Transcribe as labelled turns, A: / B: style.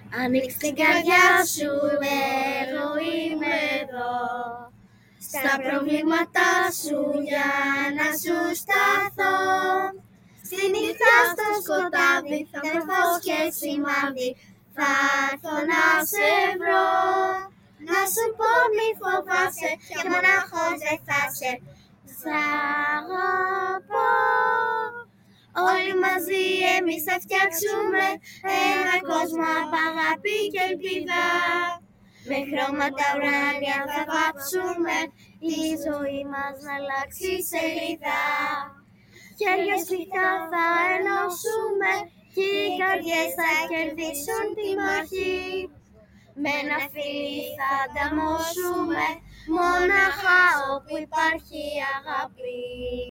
A: Ανοίξ την καρδιά σου, εγώ είμαι εδώ. Στα προβλήματά σου για να σου σταθώ. Στη νύχτα στο σκοτάδι θα με φως και σημάδι. Θα έρθω να σε βρω. Να σου πω μη φοβάσαι και μονάχος δεν θα σε. Σ' αγαπώ. Όλοι μαζί εμείς θα φτιάξουμε ένα κόσμο από αγάπη και ελπίδα. Με χρώματα ουράνια θα βάψουμε η ζωή μας να αλλάξει σελίδα. Χέρια σφιχτά θα ενώσουμε και οι καρδιές θα κερδίσουν τη μάχη. Με ένα φίλι θα ανταμώσουμε μονάχα όπου υπάρχει αγάπη.